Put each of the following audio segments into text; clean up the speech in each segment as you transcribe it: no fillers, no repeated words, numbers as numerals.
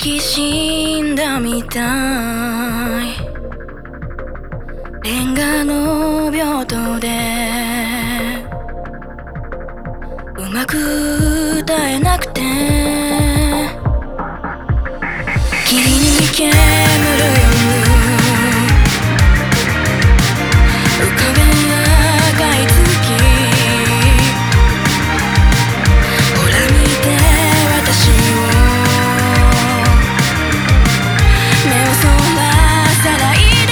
き死んだみたい。レンガの病棟でうまく歌えなくて霧に煙る夜浮かべ赤い月ほら見て私を目をそらさないで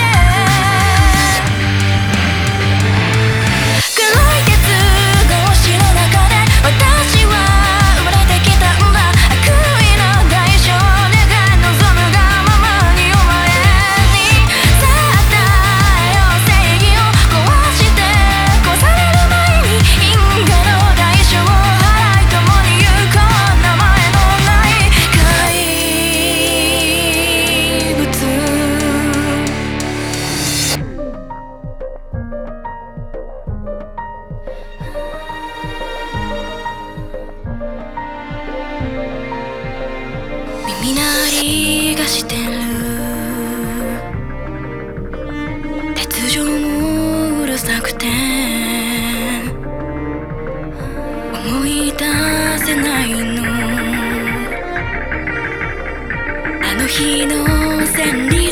黒い鉄格子の中で私は生まれてきたんだ。悪意の代償願い望むがままにお前にさあ与えよう正義を壊して壊される前に因果の代償を払い共に行こう。名前のない怪物耳鳴りがしてる鉄条もうるさくて思い出せないのあの日の千里